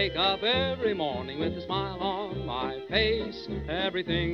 wake up every morning with a smile on my face. Everything